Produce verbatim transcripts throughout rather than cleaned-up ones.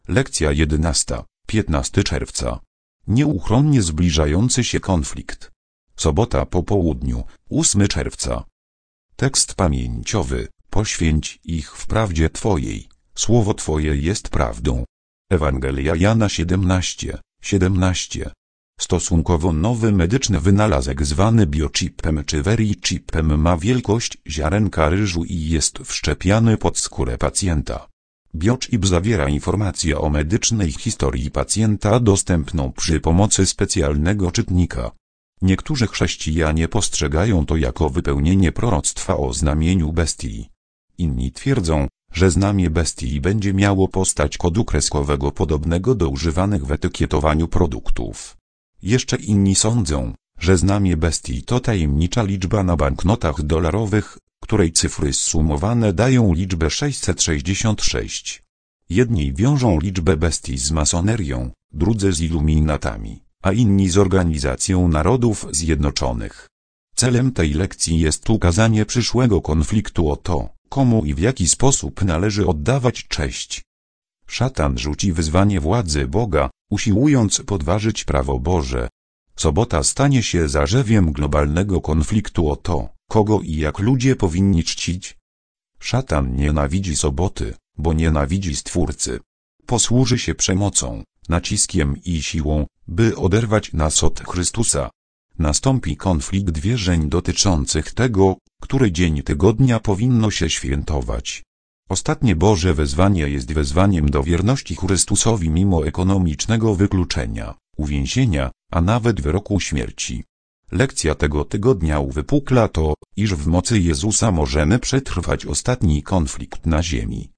Lekcja jedenasta, piętnastego czerwca. Nieuchronnie zbliżający się konflikt. Sobota po południu, ósmego czerwca. Tekst pamięciowy. Poświęć ich w prawdzie Twojej. Słowo Twoje jest prawdą. Ewangelia Jana siedemnaście, siedemnaście. Stosunkowo nowy medyczny wynalazek zwany biochipem czy verichipem ma wielkość ziarenka ryżu i jest wszczepiany pod skórę pacjenta. Biochip zawiera informację o medycznej historii pacjenta dostępną przy pomocy specjalnego czytnika. Niektórzy chrześcijanie postrzegają to jako wypełnienie proroctwa o znamieniu bestii. Inni twierdzą, że znamie bestii będzie miało postać kodu kreskowego podobnego do używanych w etykietowaniu produktów. Jeszcze inni sądzą, że znamie bestii to tajemnicza liczba na banknotach dolarowych, której cyfry zsumowane dają liczbę sześćset sześćdziesiąt sześć. Jedni wiążą liczbę bestii z masonerią, drudzy z iluminatami, a inni z Organizacją Narodów Zjednoczonych. Celem tej lekcji jest ukazanie przyszłego konfliktu o to, komu i w jaki sposób należy oddawać cześć. Szatan rzuci wyzwanie władzy Boga, usiłując podważyć prawo Boże. Sobota stanie się zarzewiem globalnego konfliktu o to, kogo i jak ludzie powinni czcić. Szatan nienawidzi soboty, bo nienawidzi Stwórcy. Posłuży się przemocą, naciskiem i siłą, by oderwać nas od Chrystusa. Nastąpi konflikt wierzeń dotyczących tego, który dzień tygodnia powinno się świętować. Ostatnie Boże wezwanie jest wezwaniem do wierności Chrystusowi mimo ekonomicznego wykluczenia, uwięzienia, a nawet wyroku śmierci. Lekcja tego tygodnia uwypukla to, iż w mocy Jezusa możemy przetrwać ostatni konflikt na ziemi.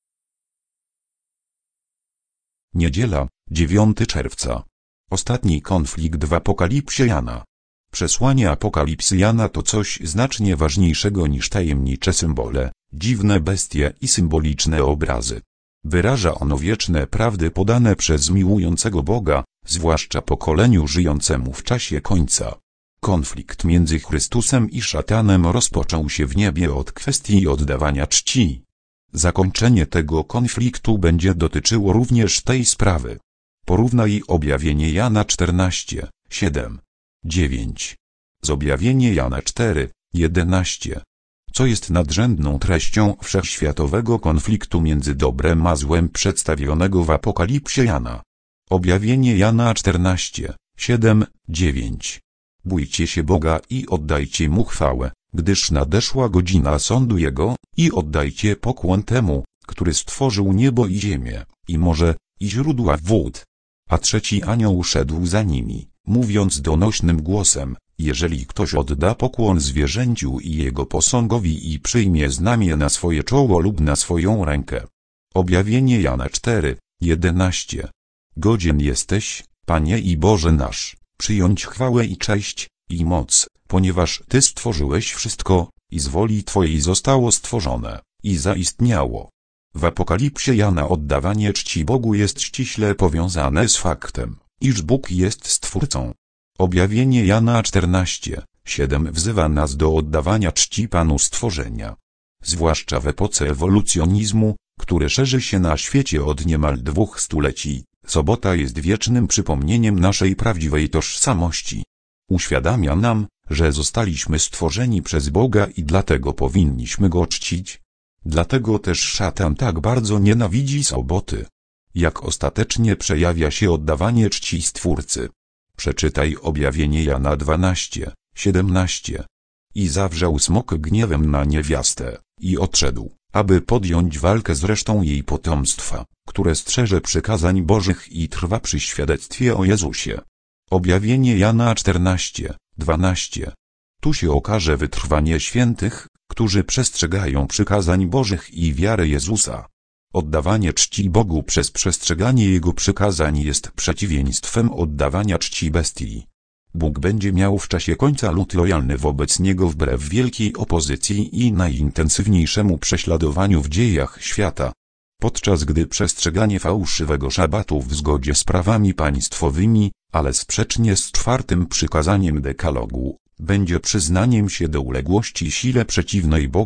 Niedziela, dziewiątego czerwca. Ostatni konflikt w Apokalipsie Jana. Przesłanie Apokalipsy Jana to coś znacznie ważniejszego niż tajemnicze symbole, dziwne bestie i symboliczne obrazy. Wyraża ono wieczne prawdy podane przez miłującego Boga, zwłaszcza pokoleniu żyjącemu w czasie końca. Konflikt między Chrystusem i szatanem rozpoczął się w niebie od kwestii oddawania czci. Zakończenie tego konfliktu będzie dotyczyło również tej sprawy. Porównaj Objawienie Jana czternaście, siedem, dziewięć z Objawienie Jana cztery, jedenaście. Co jest nadrzędną treścią wszechświatowego konfliktu między dobrem a złem przedstawionego w Apokalipsie Jana. Objawienie Jana czternaście, siedem, dziewięć. Bójcie się Boga i oddajcie Mu chwałę, gdyż nadeszła godzina sądu Jego, i oddajcie pokłon temu, który stworzył niebo i ziemię, i morze, i źródła wód. A trzeci anioł szedł za nimi, mówiąc donośnym głosem: jeżeli ktoś odda pokłon zwierzęciu i jego posągowi i przyjmie znamię na swoje czoło lub na swoją rękę. Objawienie Jana cztery, jedenaście. Godzien jesteś, Panie i Boże nasz, przyjąć chwałę i cześć, i moc, ponieważ Ty stworzyłeś wszystko, i z woli Twojej zostało stworzone, i zaistniało. W Apokalipsie Jana oddawanie czci Bogu jest ściśle powiązane z faktem, iż Bóg jest Stwórcą. Objawienie Jana czternaście, siedem wzywa nas do oddawania czci Panu stworzenia. Zwłaszcza w epoce ewolucjonizmu, który szerzy się na świecie od niemal dwóch stuleci, sobota jest wiecznym przypomnieniem naszej prawdziwej tożsamości. Uświadamia nam, że zostaliśmy stworzeni przez Boga i dlatego powinniśmy Go czcić. Dlatego też szatan tak bardzo nienawidzi soboty. Jak ostatecznie przejawia się oddawanie czci Stwórcy? Przeczytaj Objawienie Jana dwanaście, siedemnaście. I zawrzał smok gniewem na niewiastę, i odszedł, aby podjąć walkę z resztą jej potomstwa, które strzeże przykazań Bożych i trwa przy świadectwie o Jezusie. Objawienie Jana czternaście, dwanaście. Tu się okaże wytrwanie świętych, którzy przestrzegają przykazań Bożych i wiarę Jezusa. Oddawanie czci Bogu przez przestrzeganie Jego przykazań jest przeciwieństwem oddawania czci bestii. Bóg będzie miał w czasie końca lud lojalny wobec Niego wbrew wielkiej opozycji i najintensywniejszemu prześladowaniu w dziejach świata. Podczas gdy przestrzeganie fałszywego szabatu w zgodzie z prawami państwowymi, ale sprzecznie z czwartym przykazaniem dekalogu, będzie przyznaniem się do uległości sile przeciwnej Bogu,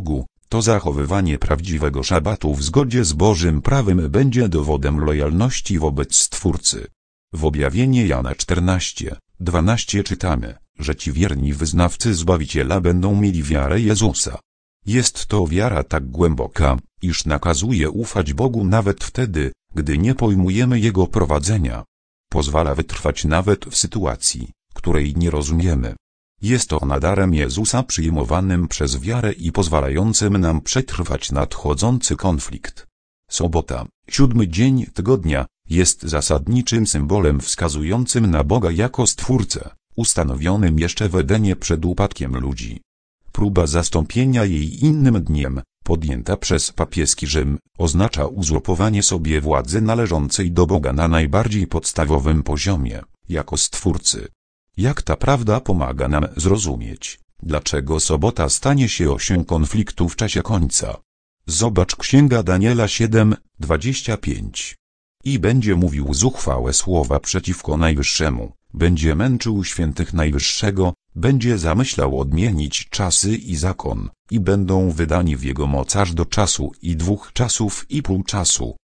to zachowywanie prawdziwego szabatu w zgodzie z Bożym prawem będzie dowodem lojalności wobec Stwórcy. W objawienie Jana czternaście, dwanaście czytamy, że ci wierni wyznawcy Zbawiciela będą mieli wiarę Jezusa. Jest to wiara tak głęboka, iż nakazuje ufać Bogu nawet wtedy, gdy nie pojmujemy Jego prowadzenia. Pozwala wytrwać nawet w sytuacji, której nie rozumiemy. Jest to darem Jezusa przyjmowanym przez wiarę i pozwalającym nam przetrwać nadchodzący konflikt. Sobota, siódmy dzień tygodnia, jest zasadniczym symbolem wskazującym na Boga jako Stwórcę, ustanowionym jeszcze w Edenie przed upadkiem ludzi. Próba zastąpienia jej innym dniem, podjęta przez papieski Rzym, oznacza uzurpowanie sobie władzy należącej do Boga na najbardziej podstawowym poziomie, jako Stwórcy. Jak ta prawda pomaga nam zrozumieć, dlaczego sobota stanie się osią konfliktu w czasie końca? Zobacz Księga Daniela siedem, dwadzieścia pięć. I będzie mówił zuchwałe słowa przeciwko Najwyższemu, będzie męczył świętych Najwyższego, będzie zamyślał odmienić czasy i zakon, i będą wydani w jego moc aż do czasu i dwóch czasów i pół czasu.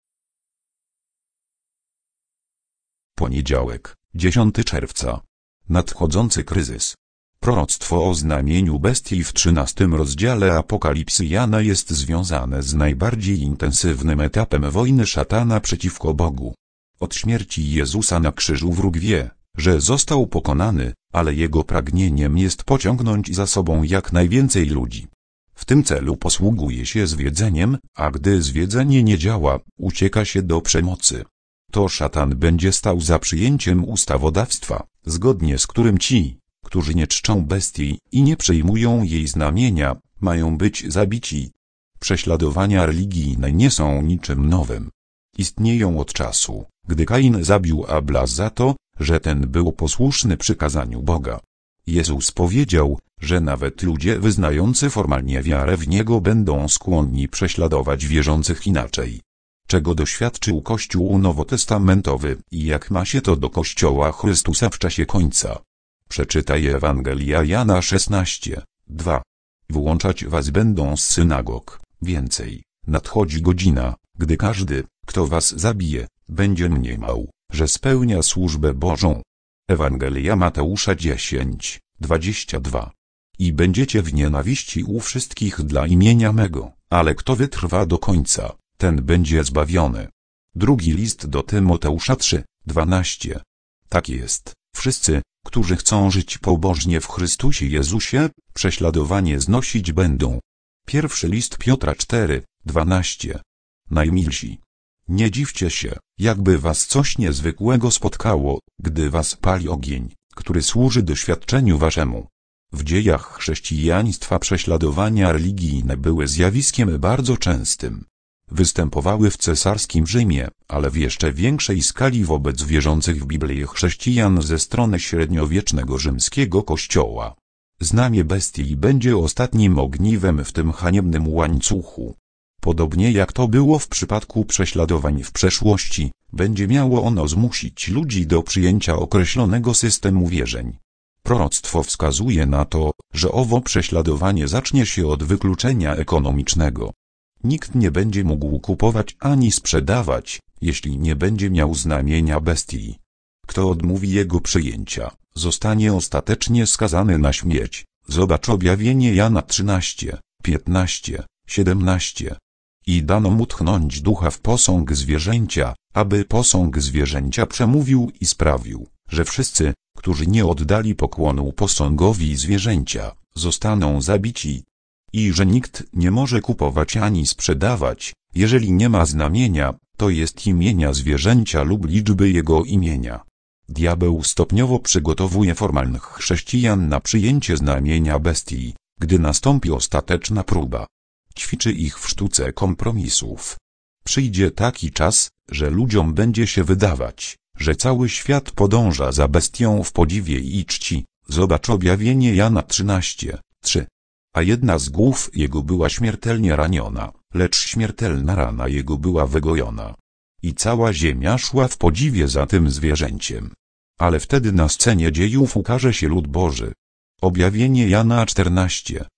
Poniedziałek, dziesiątego czerwca. Nadchodzący kryzys. Proroctwo o znamieniu bestii w trzynastym rozdziale Apokalipsy Jana jest związane z najbardziej intensywnym etapem wojny szatana przeciwko Bogu. Od śmierci Jezusa na krzyżu wróg wie, że został pokonany, ale jego pragnieniem jest pociągnąć za sobą jak najwięcej ludzi. W tym celu posługuje się zwiedzeniem, a gdy zwiedzenie nie działa, ucieka się do przemocy. To szatan będzie stał za przyjęciem ustawodawstwa, zgodnie z którym ci, którzy nie czczą bestii i nie przyjmują jej znamienia, mają być zabici. Prześladowania religijne nie są niczym nowym. Istnieją od czasu, gdy Kain zabił Abla za to, że ten był posłuszny przykazaniu Boga. Jezus powiedział, że nawet ludzie wyznający formalnie wiarę w Niego będą skłonni prześladować wierzących inaczej. Czego doświadczył Kościół nowotestamentowy i jak ma się to do Kościoła Chrystusa w czasie końca? Przeczytaj Ewangelia Jana szesnaście, dwa. Włączać was będą z synagog. Więcej, nadchodzi godzina, gdy każdy, kto was zabije, będzie mniemał, że spełnia służbę Bożą. Ewangelia Mateusza dziesięć, dwadzieścia dwa. I będziecie w nienawiści u wszystkich dla imienia mego, ale kto wytrwa do końca, ten będzie zbawiony. Drugi list do Tymoteusza trzy, dwanaście. Tak jest, wszyscy, którzy chcą żyć pobożnie w Chrystusie Jezusie, prześladowanie znosić będą. Pierwszy list Piotra cztery, dwanaście. Najmilsi, nie dziwcie się, jakby was coś niezwykłego spotkało, gdy was pali ogień, który służy doświadczeniu waszemu. W dziejach chrześcijaństwa prześladowania religijne były zjawiskiem bardzo częstym. Występowały w cesarskim Rzymie, ale w jeszcze większej skali wobec wierzących w Biblię chrześcijan ze strony średniowiecznego rzymskiego kościoła. Znamię bestii będzie ostatnim ogniwem w tym haniebnym łańcuchu. Podobnie jak to było w przypadku prześladowań w przeszłości, będzie miało ono zmusić ludzi do przyjęcia określonego systemu wierzeń. Proroctwo wskazuje na to, że owo prześladowanie zacznie się od wykluczenia ekonomicznego. Nikt nie będzie mógł kupować ani sprzedawać, jeśli nie będzie miał znamienia bestii. Kto odmówi jego przyjęcia, zostanie ostatecznie skazany na śmierć. Zobacz objawienie Jana trzynaście, piętnaście, siedemnaście. I dano mu tchnąć ducha w posąg zwierzęcia, aby posąg zwierzęcia przemówił i sprawił, że wszyscy, którzy nie oddali pokłonu posągowi zwierzęcia, zostaną zabici. I że nikt nie może kupować ani sprzedawać, jeżeli nie ma znamienia, to jest imienia zwierzęcia lub liczby jego imienia. Diabeł stopniowo przygotowuje formalnych chrześcijan na przyjęcie znamienia bestii, gdy nastąpi ostateczna próba. Ćwiczy ich w sztuce kompromisów. Przyjdzie taki czas, że ludziom będzie się wydawać, że cały świat podąża za bestią w podziwie i czci. Zobacz objawienie Jana trzynaście, trzy. A jedna z głów jego była śmiertelnie raniona, lecz śmiertelna rana jego była wygojona. I cała ziemia szła w podziwie za tym zwierzęciem. Ale wtedy na scenie dziejów ukaże się lud Boży. Objawienie Jana czternaście,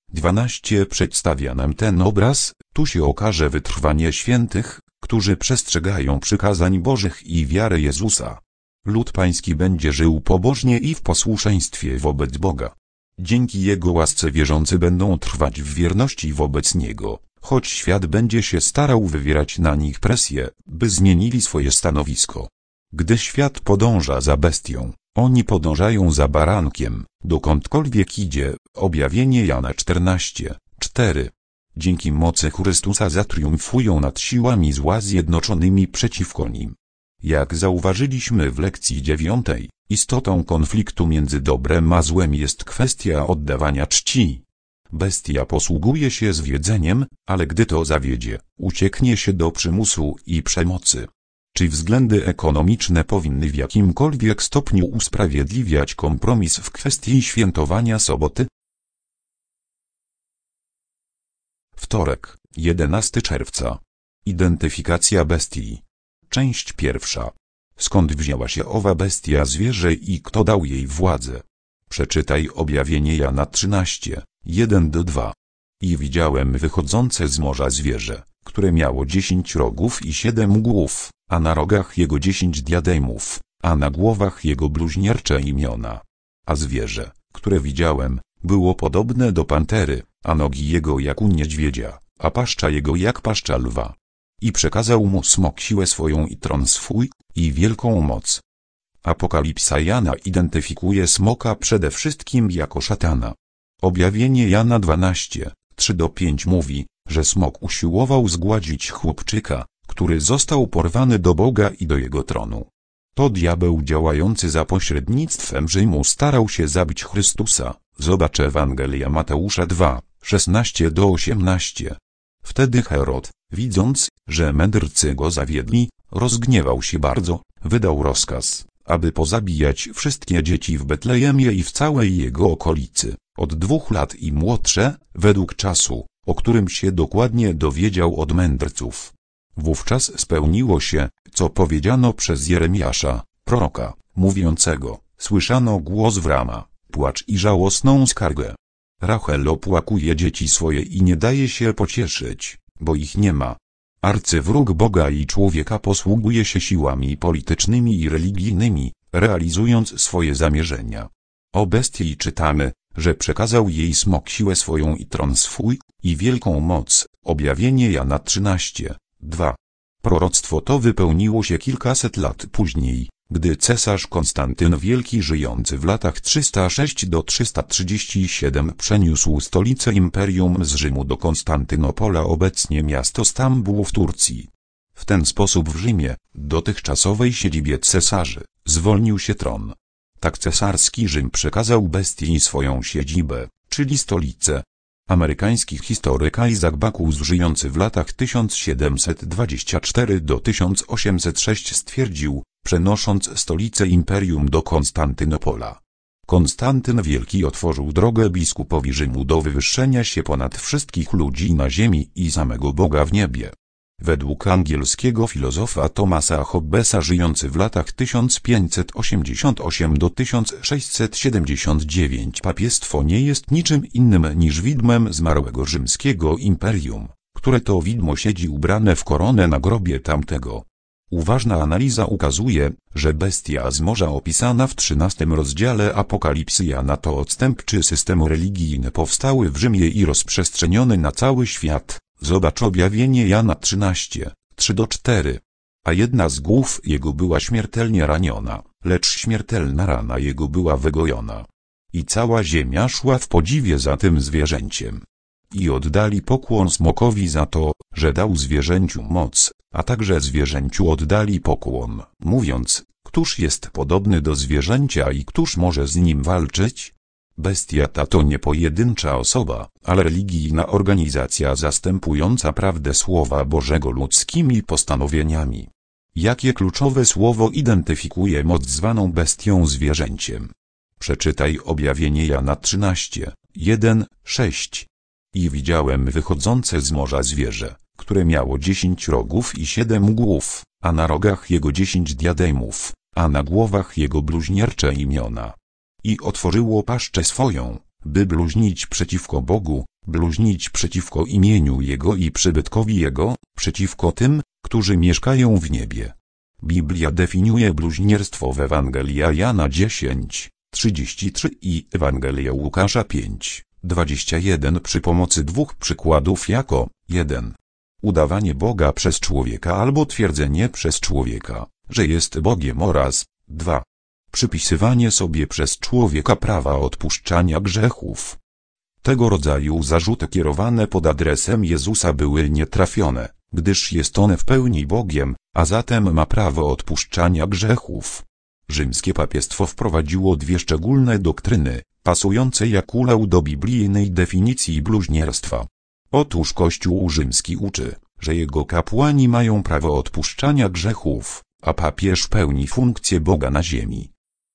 dwanaście przedstawia nam ten obraz, tu się okaże wytrwanie świętych, którzy przestrzegają przykazań Bożych i wiary Jezusa. Lud pański będzie żył pobożnie i w posłuszeństwie wobec Boga. Dzięki Jego łasce wierzący będą trwać w wierności wobec Niego, choć świat będzie się starał wywierać na nich presję, by zmienili swoje stanowisko. Gdy świat podąża za bestią, oni podążają za barankiem, dokądkolwiek idzie. Objawienie Jana czternaście, cztery. Dzięki mocy Chrystusa zatriumfują nad siłami zła zjednoczonymi przeciwko nim. Jak zauważyliśmy w lekcji dziewiątej, istotą konfliktu między dobrem a złem jest kwestia oddawania czci. Bestia posługuje się zwiedzeniem, ale gdy to zawiedzie, ucieknie się do przymusu i przemocy. Czy względy ekonomiczne powinny w jakimkolwiek stopniu usprawiedliwiać kompromis w kwestii świętowania soboty? Wtorek, jedenastego czerwca. Identyfikacja bestii. Część pierwsza. Skąd wzięła się owa bestia zwierzę i kto dał jej władzę? Przeczytaj objawienie Jana trzynaście, jeden do dwóch. I widziałem wychodzące z morza zwierzę, które miało dziesięć rogów i siedem głów, a na rogach jego dziesięć diademów, a na głowach jego bluźniercze imiona. A zwierzę, które widziałem, było podobne do pantery, a nogi jego jak u niedźwiedzia, a paszcza jego jak paszcza lwa. I przekazał mu smok siłę swoją i tron swój, i wielką moc. Apokalipsa Jana identyfikuje smoka przede wszystkim jako szatana. Objawienie Jana dwanaście, trzy do pięciu mówi, że smok usiłował zgładzić chłopczyka, który został porwany do Boga i do jego tronu. To diabeł działający za pośrednictwem Rzymu starał się zabić Chrystusa. Zobacz Ewangelia Mateusza dwa, szesnaście do osiemnastu. Wtedy Herod, widząc, że mędrcy go zawiedli, rozgniewał się bardzo, wydał rozkaz, aby pozabijać wszystkie dzieci w Betlejemie i w całej jego okolicy, od dwóch lat i młodsze, według czasu, o którym się dokładnie dowiedział od mędrców. Wówczas spełniło się, co powiedziano przez Jeremiasza, proroka, mówiącego: słyszano głos w Rama, płacz i żałosną skargę. Rachel opłakuje dzieci swoje i nie daje się pocieszyć, bo ich nie ma. Arcywróg Boga i człowieka posługuje się siłami politycznymi i religijnymi, realizując swoje zamierzenia. O bestii czytamy, że przekazał jej smok siłę swoją i tron swój, i wielką moc. Objawienie Jana trzynaście, dwa. Proroctwo to wypełniło się kilkaset lat później, gdy cesarz Konstantyn Wielki, żyjący w latach trzysta sześć do trzysta trzydzieści siedem, przeniósł stolicę imperium z Rzymu do Konstantynopola, obecnie miasto Stambuł w Turcji. W ten sposób w Rzymie, dotychczasowej siedzibie cesarzy, zwolnił się tron. Tak cesarski Rzym przekazał bestii swoją siedzibę, czyli stolicę. Amerykański historyk Isaac Backus, żyjący w latach tysiąc siedemset dwadzieścia cztery do tysiąc osiemset sześć, stwierdził, przenosząc stolicę imperium do Konstantynopola: Konstantyn Wielki otworzył drogę biskupowi Rzymu do wywyższenia się ponad wszystkich ludzi na ziemi i samego Boga w niebie. Według angielskiego filozofa Thomasa Hobbesa, żyjący w latach tysiąc pięćset osiemdziesiąt osiem do tysiąc sześćset siedemdziesiąt dziewięć, papiestwo nie jest niczym innym niż widmem zmarłego rzymskiego imperium, które to widmo siedzi ubrane w koronę na grobie tamtego. Uważna analiza ukazuje, że bestia z morza opisana w trzynastym rozdziale Apokalipsy Jana to odstępczy system religijny powstały w Rzymie i rozprzestrzeniony na cały świat. Zobacz objawienie Jana trzynaście, trzy do czterech. A jedna z głów jego była śmiertelnie raniona, lecz śmiertelna rana jego była wygojona. I cała ziemia szła w podziwie za tym zwierzęciem. I oddali pokłon smokowi za to, że dał zwierzęciu moc, a także zwierzęciu oddali pokłon, mówiąc: któż jest podobny do zwierzęcia i któż może z nim walczyć? Bestia ta to nie pojedyncza osoba, ale religijna organizacja zastępująca prawdę Słowa Bożego ludzkimi postanowieniami. Jakie kluczowe słowo identyfikuje moc zwaną bestią zwierzęciem? Przeczytaj objawienie Jana trzynaście, jeden, sześć. I widziałem wychodzące z morza zwierzę, które miało dziesięć rogów i siedem głów, a na rogach jego dziesięć diademów, a na głowach jego bluźniercze imiona. I otworzyło paszczę swoją, by bluźnić przeciwko Bogu, bluźnić przeciwko imieniu Jego i przybytkowi Jego, przeciwko tym, którzy mieszkają w niebie. Biblia definiuje bluźnierstwo w Ewangelia Jana dziesięć, trzydzieści trzy i Ewangelia Łukasza pięć, dwadzieścia jeden przy pomocy dwóch przykładów jako jeden. Udawanie Boga przez człowieka albo twierdzenie przez człowieka, że jest Bogiem oraz dwa. Przypisywanie sobie przez człowieka prawa odpuszczania grzechów. Tego rodzaju zarzuty kierowane pod adresem Jezusa były nietrafione, gdyż jest on w pełni Bogiem, a zatem ma prawo odpuszczania grzechów. Rzymskie papiestwo wprowadziło dwie szczególne doktryny, pasujące jak ulał do biblijnej definicji bluźnierstwa. Otóż Kościół rzymski uczy, że jego kapłani mają prawo odpuszczania grzechów, a papież pełni funkcję Boga na ziemi.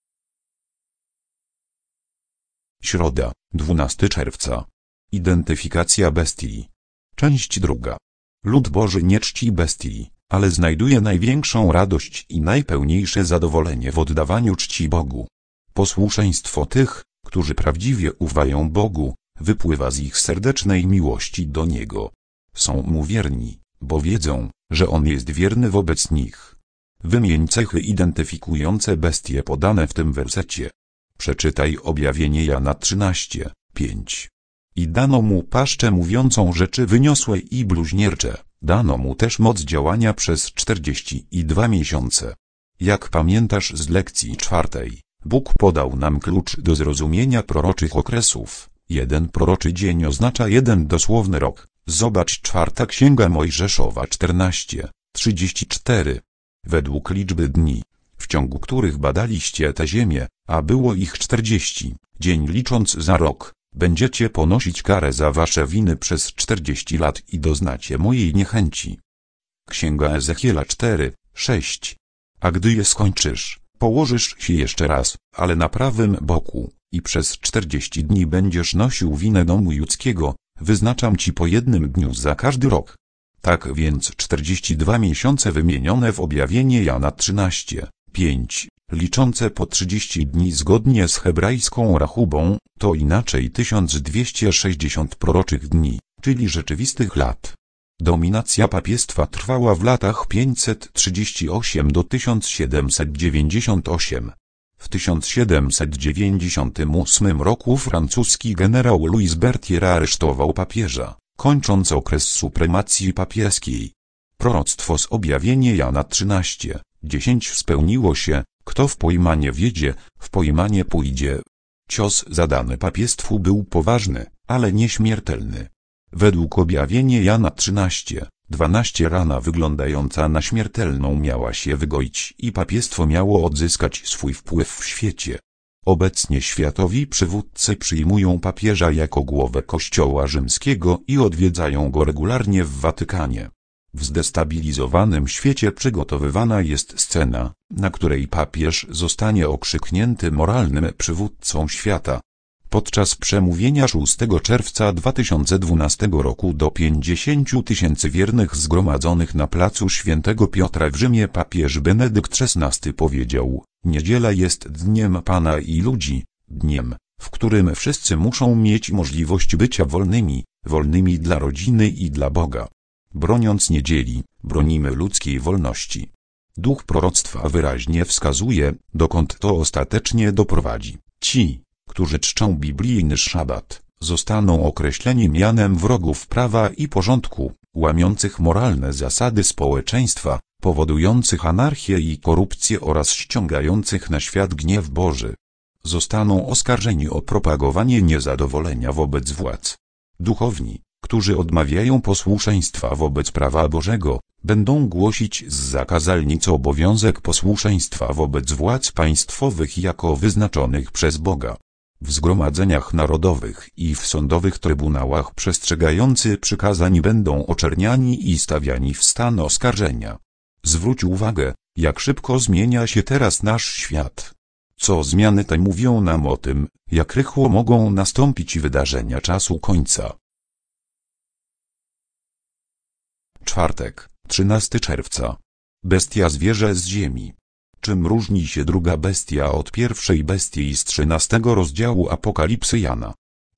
Środa, dwunastego czerwca. Identyfikacja bestii. Część druga. Lud Boży nie czci bestii, ale znajduje największą radość i najpełniejsze zadowolenie w oddawaniu czci Bogu. Posłuszeństwo tych, którzy prawdziwie ufają Bogu, wypływa z ich serdecznej miłości do Niego. Są Mu wierni, bo wiedzą, że On jest wierny wobec nich. Wymień cechy identyfikujące bestie podane w tym wersecie. Przeczytaj Objawienie Jana trzynaście, pięć. I dano mu paszczę mówiącą rzeczy wyniosłe i bluźniercze, dano mu też moc działania przez czterdzieści dwa miesiące. Jak pamiętasz z lekcji czwartej, Bóg podał nam klucz do zrozumienia proroczych okresów. Jeden proroczy dzień oznacza jeden dosłowny rok. Zobacz czwarta Księga Mojżeszowa czternaście, trzydzieści cztery. Według liczby dni, w ciągu których badaliście tę ziemię, a było ich czterdzieści, dzień licząc za rok, będziecie ponosić karę za wasze winy przez czterdzieści lat i doznacie mojej niechęci. Księga Ezechiela cztery, sześć. A gdy je skończysz, położysz się jeszcze raz, ale na prawym boku, i przez czterdzieści dni będziesz nosił winę domu judzkiego, wyznaczam ci po jednym dniu za każdy rok. Tak więc czterdzieści dwa miesiące wymienione w Objawienie Jana trzynaście, pięć, liczące po trzydzieści dni zgodnie z hebrajską rachubą, to inaczej tysiąc dwieście sześćdziesiąt proroczych dni, czyli rzeczywistych lat. Dominacja papiestwa trwała w latach pięćset trzydzieści osiem do tysiąc siedemset dziewięćdziesiąt osiem. W tysiąc siedemset dziewięćdziesiątym ósmym roku francuski generał Louis Berthier aresztował papieża, kończąc okres supremacji papieskiej. Proroctwo z Objawienia Jana trzynaście, dziesięć spełniło się, kto w pojmanie wiedzie, w pojmanie pójdzie. Cios zadany papiestwu był poważny, ale nieśmiertelny. Według Objawienia Jana trzynaście, dwanaście rana wyglądająca na śmiertelną miała się wygoić i papiestwo miało odzyskać swój wpływ w świecie. Obecnie światowi przywódcy przyjmują papieża jako głowę Kościoła rzymskiego i odwiedzają go regularnie w Watykanie. W zdestabilizowanym świecie przygotowywana jest scena, na której papież zostanie okrzyknięty moralnym przywódcą świata. Podczas przemówienia szóstego czerwca dwa tysiące dwunastego roku do pięćdziesięciu tysięcy wiernych zgromadzonych na placu Świętego Piotra w Rzymie papież Benedykt szesnasty powiedział: Niedziela jest dniem Pana i ludzi, dniem, w którym wszyscy muszą mieć możliwość bycia wolnymi, wolnymi dla rodziny i dla Boga. Broniąc niedzieli, bronimy ludzkiej wolności. Duch proroctwa wyraźnie wskazuje, dokąd to ostatecznie doprowadzi. Ci, którzy czczą biblijny szabat, zostaną określeni mianem wrogów prawa i porządku, łamiących moralne zasady społeczeństwa, powodujących anarchię i korupcję oraz ściągających na świat gniew Boży. Zostaną oskarżeni o propagowanie niezadowolenia wobec władz. Duchowni, którzy odmawiają posłuszeństwa wobec prawa Bożego, będą głosić z zakazalnic obowiązek posłuszeństwa wobec władz państwowych jako wyznaczonych przez Boga. W zgromadzeniach narodowych i w sądowych trybunałach przestrzegający przykazań będą oczerniani i stawiani w stan oskarżenia. Zwróć uwagę, jak szybko zmienia się teraz nasz świat. Co zmiany te mówią nam o tym, jak rychło mogą nastąpić wydarzenia czasu końca. Czwartek, trzynastego czerwca. Bestia zwierzę z ziemi. Czym różni się druga bestia od pierwszej bestii z trzynastego rozdziału Apokalipsy Jana?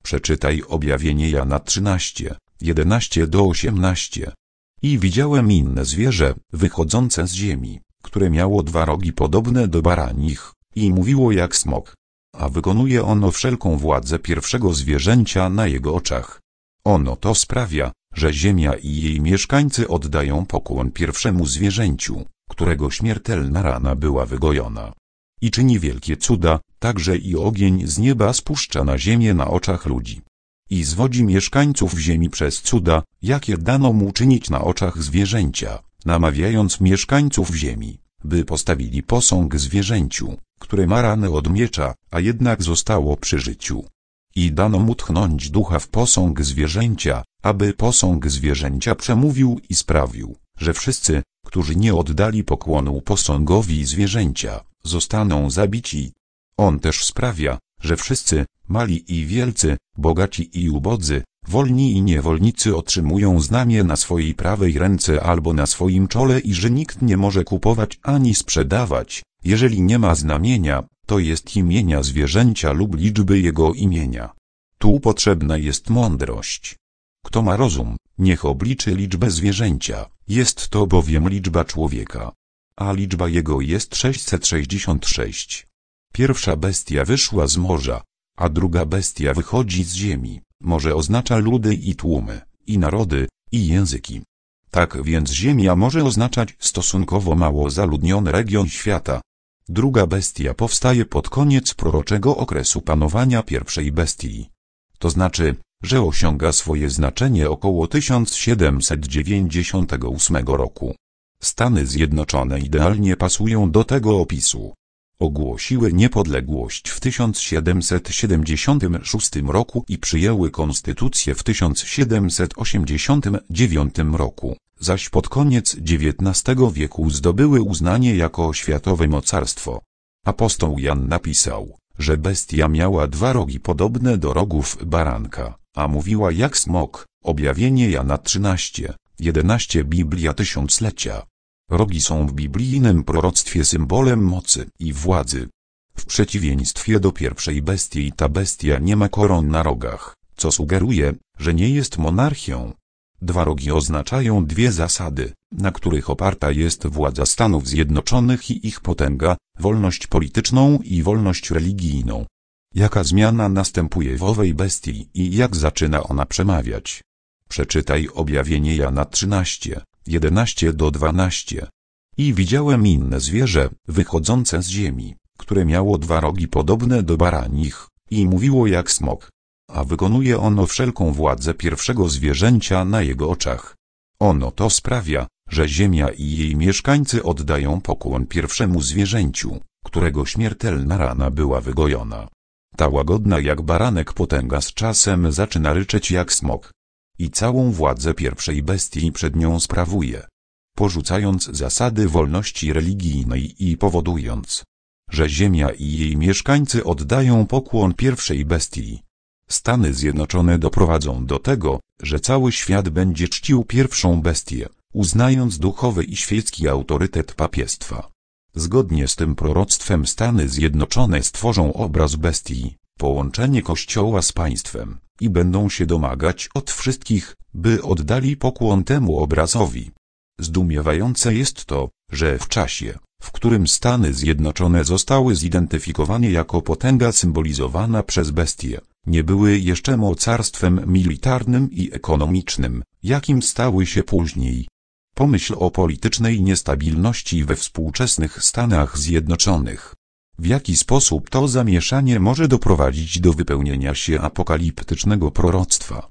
Przeczytaj objawienie Jana trzynaście, jedenaście do osiemnaście. I widziałem inne zwierzę, wychodzące z ziemi, które miało dwa rogi podobne do baranich, i mówiło jak smok. A wykonuje ono wszelką władzę pierwszego zwierzęcia na jego oczach. Ono to sprawia, że ziemia i jej mieszkańcy oddają pokłon pierwszemu zwierzęciu, którego śmiertelna rana była wygojona. I czyni wielkie cuda, także i ogień z nieba spuszcza na ziemię na oczach ludzi. I zwodzi mieszkańców ziemi przez cuda, jakie dano mu czynić na oczach zwierzęcia, namawiając mieszkańców ziemi, by postawili posąg zwierzęciu, które ma ranę od miecza, a jednak zostało przy życiu. I dano mu tchnąć ducha w posąg zwierzęcia, aby posąg zwierzęcia przemówił i sprawił, że wszyscy, którzy nie oddali pokłonu posągowi zwierzęcia, zostaną zabici. On też sprawia, że wszyscy, mali i wielcy, bogaci i ubodzy, wolni i niewolnicy otrzymują znamię na swojej prawej ręce albo na swoim czole i że nikt nie może kupować ani sprzedawać, jeżeli nie ma znamienia, to jest imienia zwierzęcia lub liczby jego imienia. Tu potrzebna jest mądrość. Kto ma rozum, niech obliczy liczbę zwierzęcia, jest to bowiem liczba człowieka. A liczba jego jest sześćset sześćdziesiąt sześć. Pierwsza bestia wyszła z morza, a druga bestia wychodzi z ziemi. Morze oznacza ludy i tłumy, i narody, i języki. Tak więc ziemia może oznaczać stosunkowo mało zaludniony region świata. Druga bestia powstaje pod koniec proroczego okresu panowania pierwszej bestii. To znaczy, że osiąga swoje znaczenie około tysiąc siedemset dziewięćdziesiątego ósmego roku. Stany Zjednoczone idealnie pasują do tego opisu. Ogłosiły niepodległość w tysiąc siedemset siedemdziesiątym szóstym roku i przyjęły konstytucję w tysiąc siedemset osiemdziesiątym dziewiątym roku, zaś pod koniec dziewiętnastego wieku zdobyły uznanie jako światowe mocarstwo. Apostoł Jan napisał, że bestia miała dwa rogi podobne do rogów baranka, a mówiła jak smok. Objawienie Jana trzynaście, jedenaście. Biblia Tysiąclecia. Rogi są w biblijnym proroctwie symbolem mocy i władzy. W przeciwieństwie do pierwszej bestii ta bestia nie ma koron na rogach, co sugeruje, że nie jest monarchią. Dwa rogi oznaczają dwie zasady, na których oparta jest władza Stanów Zjednoczonych i ich potęga, wolność polityczną i wolność religijną. Jaka zmiana następuje w owej bestii i jak zaczyna ona przemawiać? Przeczytaj objawienie Jana trzynaście, jedenaście do dwunastu. I widziałem inne zwierzę, wychodzące z ziemi, które miało dwa rogi podobne do baranich, i mówiło jak smok. A wykonuje ono wszelką władzę pierwszego zwierzęcia na jego oczach. Ono to sprawia, że ziemia i jej mieszkańcy oddają pokłon pierwszemu zwierzęciu, którego śmiertelna rana była wygojona. Ta łagodna jak baranek potęga z czasem zaczyna ryczeć jak smok. I całą władzę pierwszej bestii przed nią sprawuje, porzucając zasady wolności religijnej i powodując, że ziemia i jej mieszkańcy oddają pokłon pierwszej bestii. Stany Zjednoczone doprowadzą do tego, że cały świat będzie czcił pierwszą bestię, uznając duchowy i świecki autorytet papiestwa. Zgodnie z tym proroctwem Stany Zjednoczone stworzą obraz bestii, połączenie Kościoła z państwem, i będą się domagać od wszystkich, by oddali pokłon temu obrazowi. Zdumiewające jest to, że w czasie, w którym Stany Zjednoczone zostały zidentyfikowane jako potęga symbolizowana przez bestię, nie były jeszcze mocarstwem militarnym i ekonomicznym, jakim stały się później. Pomyśl o politycznej niestabilności we współczesnych Stanach Zjednoczonych. W jaki sposób to zamieszanie może doprowadzić do wypełnienia się apokaliptycznego proroctwa?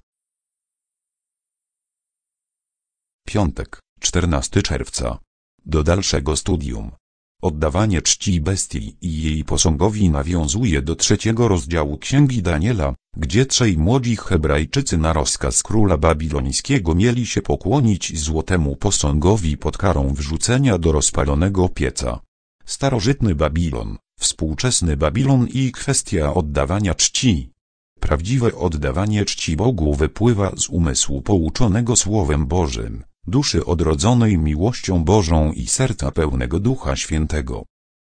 Piątek, czternastego czerwca. Do dalszego studium. Oddawanie czci bestii i jej posągowi nawiązuje do trzeciego rozdziału Księgi Daniela, gdzie trzej młodzi Hebrajczycy na rozkaz króla babilońskiego mieli się pokłonić złotemu posągowi pod karą wrzucenia do rozpalonego pieca. Starożytny Babilon, współczesny Babilon i kwestia oddawania czci. Prawdziwe oddawanie czci Bogu wypływa z umysłu pouczonego Słowem Bożym, duszy odrodzonej miłością Bożą i serca pełnego Ducha Świętego.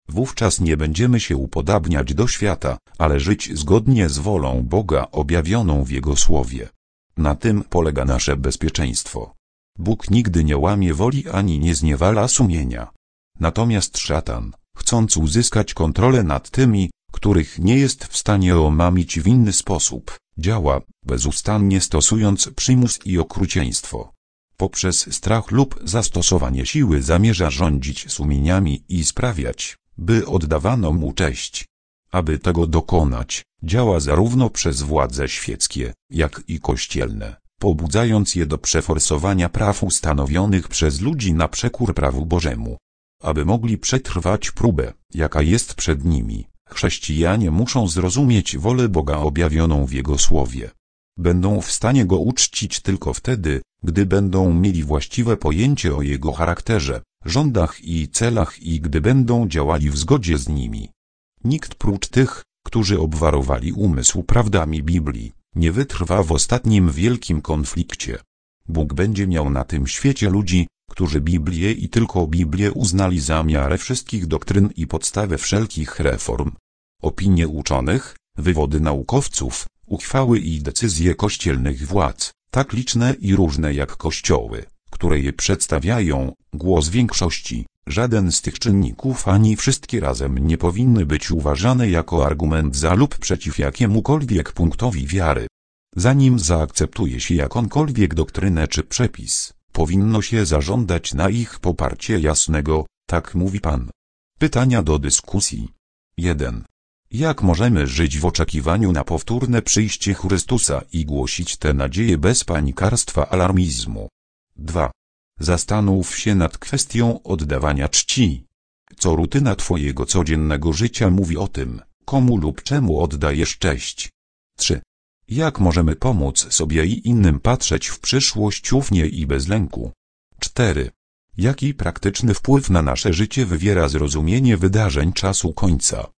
Wówczas nie będziemy się upodabniać do świata, ale żyć zgodnie z wolą Boga objawioną w Jego Słowie. Na tym polega nasze bezpieczeństwo. Bóg nigdy nie łamie woli ani nie zniewala sumienia. Natomiast szatan, chcąc uzyskać kontrolę nad tymi, których nie jest w stanie omamić w inny sposób, działa, bezustannie stosując przymus i okrucieństwo. Poprzez strach lub zastosowanie siły zamierza rządzić sumieniami i sprawiać, by oddawano mu cześć. Aby tego dokonać, działa zarówno przez władze świeckie, jak i kościelne, pobudzając je do przeforsowania praw ustanowionych przez ludzi na przekór prawu Bożemu. Aby mogli przetrwać próbę, jaka jest przed nimi, chrześcijanie muszą zrozumieć wolę Boga objawioną w Jego Słowie. Będą w stanie Go uczcić tylko wtedy, gdy będą mieli właściwe pojęcie o Jego charakterze, rządach i celach i gdy będą działali w zgodzie z nimi. Nikt prócz tych, którzy obwarowali umysł prawdami Biblii, nie wytrwa w ostatnim wielkim konflikcie. Bóg będzie miał na tym świecie ludzi, którzy Biblię i tylko Biblię uznali za miarę wszystkich doktryn i podstawę wszelkich reform. Opinie uczonych, wywody naukowców, uchwały i decyzje kościelnych władz, tak liczne i różne jak kościoły, które je przedstawiają, głos większości, żaden z tych czynników ani wszystkie razem nie powinny być uważane jako argument za lub przeciw jakiemukolwiek punktowi wiary. Zanim zaakceptuje się jakąkolwiek doktrynę czy przepis, powinno się zażądać na ich poparcie jasnego, tak mówi Pan. Pytania do dyskusji. jeden. Jak możemy żyć w oczekiwaniu na powtórne przyjście Chrystusa i głosić tę nadzieję bez panikarstwa alarmizmu? dwa. Zastanów się nad kwestią oddawania czci. Co rutyna Twojego codziennego życia mówi o tym, komu lub czemu oddajesz cześć? trzy. Jak możemy pomóc sobie i innym patrzeć w przyszłość ufnie i bez lęku? cztery. Jaki praktyczny wpływ na nasze życie wywiera zrozumienie wydarzeń czasu końca?